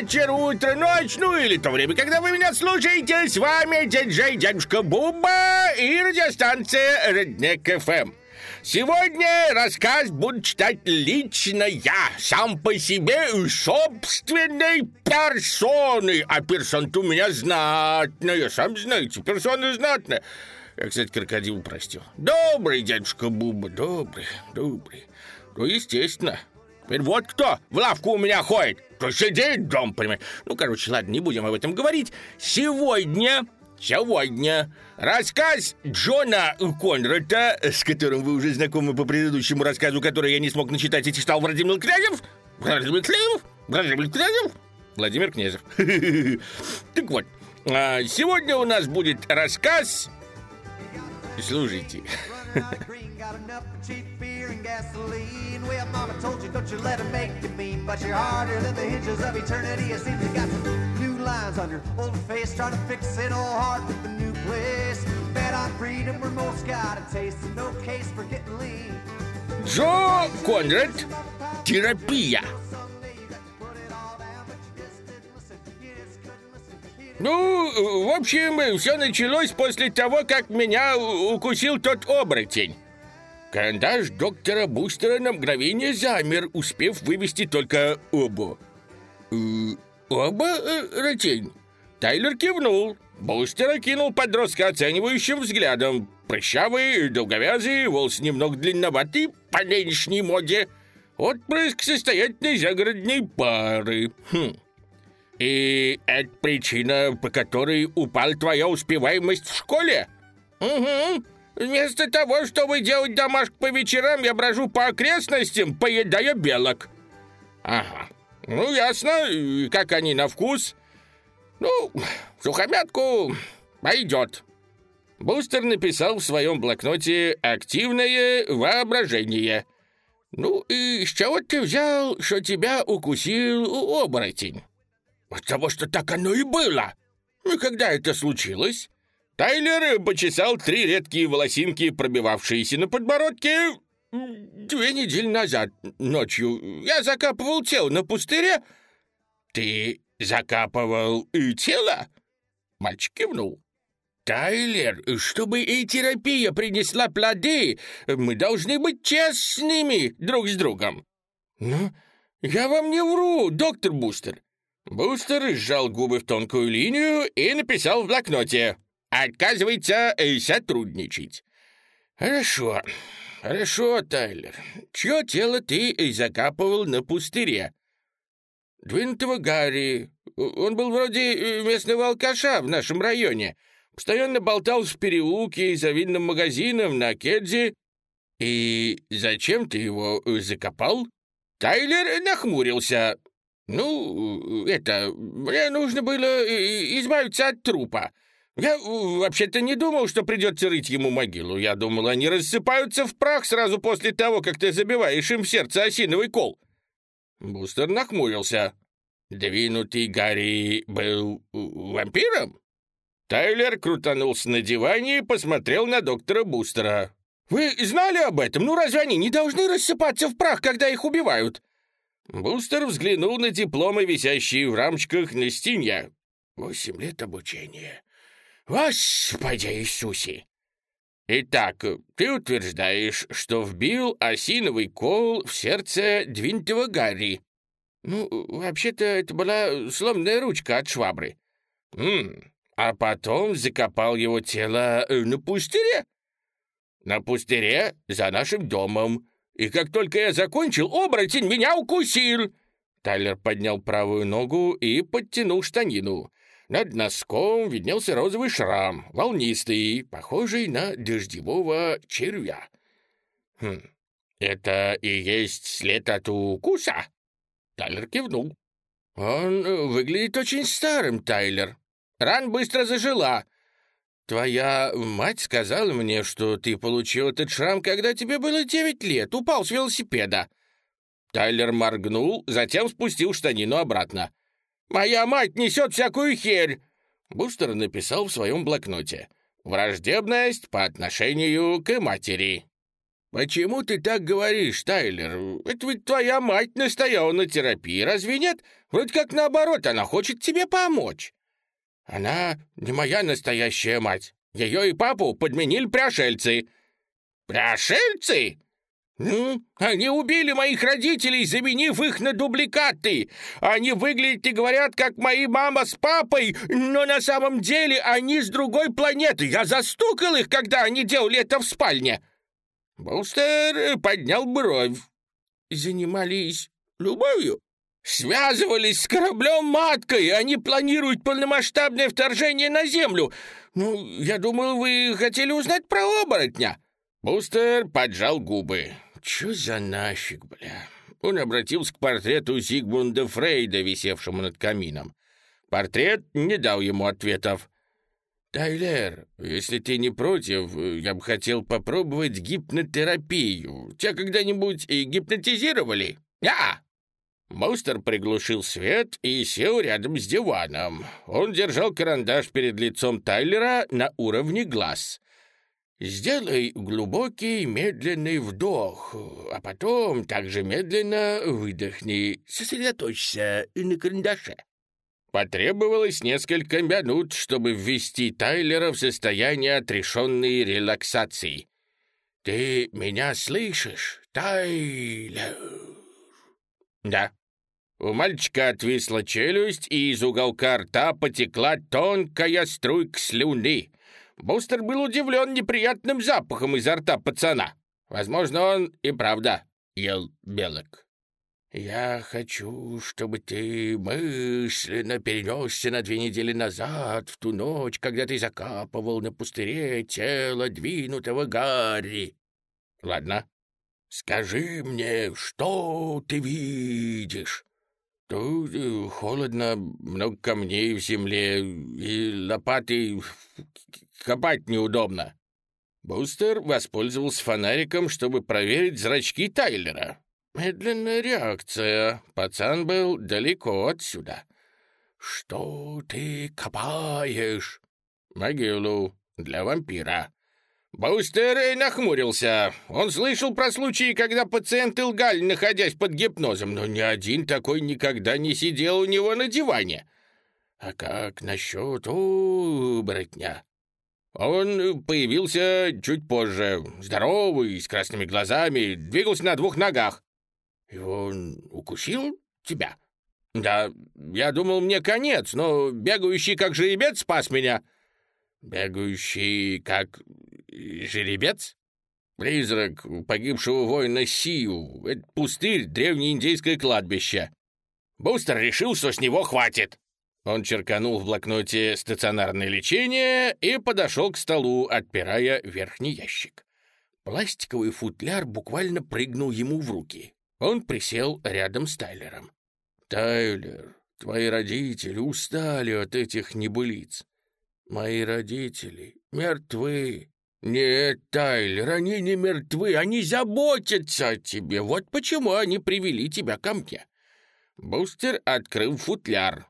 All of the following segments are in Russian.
вечер, утро, ночь, ну или то время, когда вы меня слушаете. С вами диджей Дядюшка Буба и радиостанция Redneck FM. Сегодня рассказ буду читать лично я, сам по себе, собственной персоной. А персона-то у меня знатная, сам знаете, персона знатная. Я, кстати, крокодил простил. Добрый, дядюшка Буба, добрый. Ну, естественно. Теперь вот кто в лавку у меня ходит, кто сидит дома, понимаешь. Ну, короче, ладно, не будем об этом говорить. Сегодня рассказ Джона Конрада, с которым вы уже знакомы по предыдущему рассказу, который я не смог начитать и читал Владимир Князев. Владимир Князев. Так вот, сегодня у нас будет рассказ... Слушайте. Джо Конрад. Терапия. Ну, в общем, все началось после того, как меня укусил тот оборотень. Карандаш доктора Бустера на мгновение замер, успев вывести только оба. Оборотень? Тайлер кивнул. Бустер окинул подростка оценивающим взглядом. Прыщавый, долговязый, волос немного длинноватый, по нынешней моде. Отпрыск состоятельной загородной пары. И это причина, по которой упала твоя успеваемость в школе? Угу. Вместо того, чтобы делать домашку по вечерам, я брожу по окрестностям, поедая белок. Ага. Ну, ясно. И как они на вкус? Ну, в сухомятку пойдет. Бустер написал в своем блокноте «Активное воображение». Ну, и с чего ты взял, что тебя укусил оборотень? От того, что так оно и было. И когда это случилось? Тайлер почесал 3 редкие волосинки, пробивавшиеся на подбородке. 2 недели назад, ночью, я закапывал тело на пустыре. Ты закапывал тело? Мальчик кивнул. Тайлер, чтобы и терапия принесла плоды, мы должны быть честными друг с другом. Ну, я вам не вру, доктор Бустер. Бустер сжал губы в тонкую линию и написал в блокноте: «Отказывается сотрудничать». Хорошо, Тайлер. Чье тело ты закапывал на пустыре? Двинутого Гарри. Он был вроде местного алкаша в нашем районе. Постоянно болтался в переулке за винным магазином на Кедзи. И зачем ты его закопал? Тайлер нахмурился. Ну, мне нужно было избавиться от трупа. Я вообще-то не думал, что придется рыть ему могилу. Я думал, они рассыпаются в прах сразу после того, как ты забиваешь им в сердце осиновый кол. Бустер нахмурился. Двинутый Гарри был вампиром? Тайлер крутанулся на диване и посмотрел на доктора Бустера. Вы знали об этом? Ну, разве они не должны рассыпаться в прах, когда их убивают? Бустер взглянул на дипломы, висящие в рамочках на стене. 8 лет обучения. Господи Иисусе! Итак, ты утверждаешь, что вбил осиновый кол в сердце двинутого Гарри. Ну, вообще-то это была сломанная ручка от швабры. А потом закопал его тело на пустыре? На пустыре за нашим домом. И как только я закончил, оборотень меня укусил. Тайлер поднял правую ногу и подтянул штанину. Над носком виднелся розовый шрам, волнистый, похожий на дождевого червя. Это и есть след от укуса? Тайлер кивнул. Он выглядит очень старым, Тайлер. Рана быстро зажила. Твоя мать сказала мне, что ты получил этот шрам, когда тебе было 9 лет, упал с велосипеда. Тайлер моргнул, затем спустил штанину обратно. «Моя мать несет всякую херь!» Бустер написал в своем блокноте. «Враждебность по отношению к матери». «Почему ты так говоришь, Тайлер? Это ведь твоя мать настояла на терапии, разве нет? Вроде как наоборот, она хочет тебе помочь. Она не моя настоящая мать. Ее и папу подменили пришельцы». «Пришельцы?» «Они убили моих родителей, заменив их на дубликаты. Они выглядят и говорят, как мои мама с папой, но на самом деле они с другой планеты. Я застукал их, когда они делали это в спальне». Бустер поднял бровь. «Занимались любовью?» «Связывались с кораблем-маткой. Они планируют полномасштабное вторжение на Землю. Я думал, вы хотели узнать про оборотня». Бустер поджал губы. «Чё за нафиг, бля?» Он обратился к портрету Зигмунда Фрейда, висевшему над камином. Портрет не дал ему ответов. «Тайлер, если ты не против, я бы хотел попробовать гипнотерапию. Тебя когда-нибудь гипнотизировали?» «Я!» Бустер приглушил свет и сел рядом с диваном. Он держал карандаш перед лицом Тайлера на уровне глаз. «Сделай глубокий, медленный вдох, а потом также медленно выдохни. Сосредоточься на карандаше». Потребовалось несколько минут, чтобы ввести Тайлера в состояние отрешенной релаксации. «Ты меня слышишь, Тайлер?» «Да». У мальчика отвисла челюсть, и из уголка рта потекла тонкая струйка слюны. Бустер был удивлен неприятным запахом изо рта пацана. Возможно, он и правда ел белок. «Я хочу, чтобы ты мысленно перенесся на 2 недели назад, в ту ночь, когда ты закапывал на пустыре тело двинутого Гарри». «Ладно». «Скажи мне, что ты видишь?» «Тут холодно, много камней в земле, и лопатой копать неудобно». Бустер воспользовался фонариком, чтобы проверить зрачки Тайлера. Медленная реакция. Пацан был далеко отсюда. «Что ты копаешь?» «Могилу для вампира». Бустер нахмурился. Он слышал про случаи, когда пациенты лгали, находясь под гипнозом, но ни один такой никогда не сидел у него на диване. «А как насчет оборотня?» Он появился чуть позже, здоровый, с красными глазами, двигался на 2 ногах. «И он укусил тебя?» «Да, я думал, мне конец, но бегающий как жеребец спас меня». «Бегающий как жеребец?» «Призрак погибшего воина Сию. Это пустырь, древнеиндейское кладбище». Бустер решил, что с него хватит. Он черканул в блокноте «Стационарное лечение» и подошел к столу, отпирая верхний ящик. Пластиковый футляр буквально прыгнул ему в руки. Он присел рядом с Тайлером. «Тайлер, твои родители устали от этих небылиц. Мои родители мертвы». «Нет, Тайлер, они не мертвы, они заботятся о тебе. Вот почему они привели тебя ко мне». Бустер открыл футляр.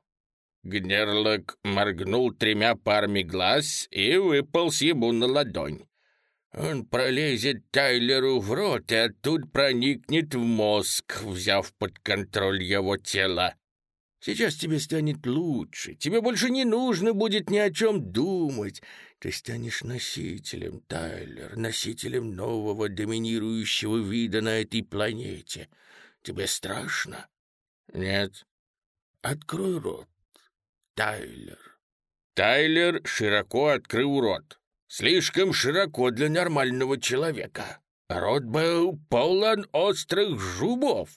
Гнерлок моргнул 3 парами глаз и выполз ему на ладонь. «Он пролезет Тайлеру в рот и оттуда проникнет в мозг, взяв под контроль его тело. Сейчас тебе станет лучше, тебе больше не нужно будет ни о чем думать. Ты станешь носителем, Тайлер, носителем нового доминирующего вида на этой планете. Тебе страшно?» «Нет». «Открой рот, Тайлер». Тайлер широко открыл рот. Слишком широко для нормального человека. Рот был полон острых зубов.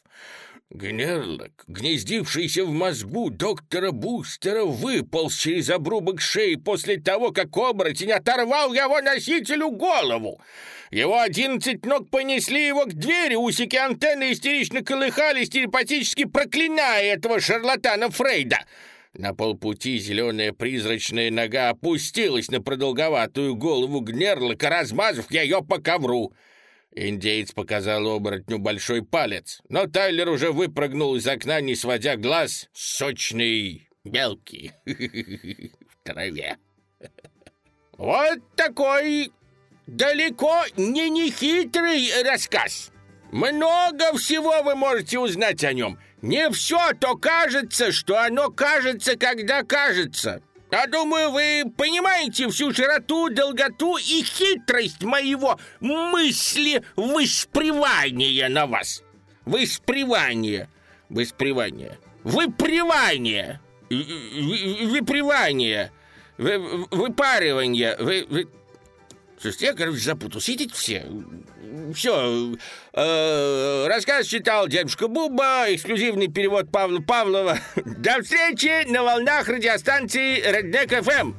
Гнерлок, гнездившийся в мозгу доктора Бустера, выполз через обрубок шеи после того, как оборотень оторвал его носителю голову. Его 11 ног понесли его к двери, усики антенны истерично колыхались, телепатически проклиная этого шарлатана Фрейда. На полпути зеленая призрачная нога опустилась на продолговатую голову Гнерлока, размазав ее по ковру. Индеец показал оборотню большой палец, но Тайлер уже выпрыгнул из окна, не сводя глаз с сочной белки в траве. Вот такой далеко не нехитрый рассказ. Много всего вы можете узнать о нем. Не все то кажется, что оно кажется, когда кажется. Я думаю, вы понимаете всю широту, долготу и хитрость моего мысли-выспревания на вас. Выспревание. Выпревание. Выпривание. Выпаривание. Слушайте, я, короче, запутался. Идите все. Все. Рассказ читал дедушка Буба, эксклюзивный перевод Павла Павлова. До встречи на волнах радиостанции Redneck FM.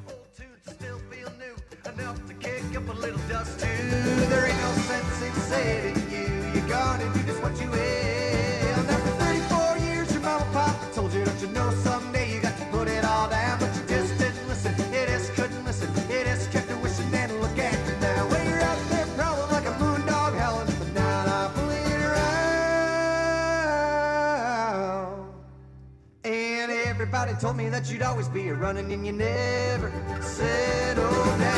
Everybody told me that you'd always be a running and you never settled down.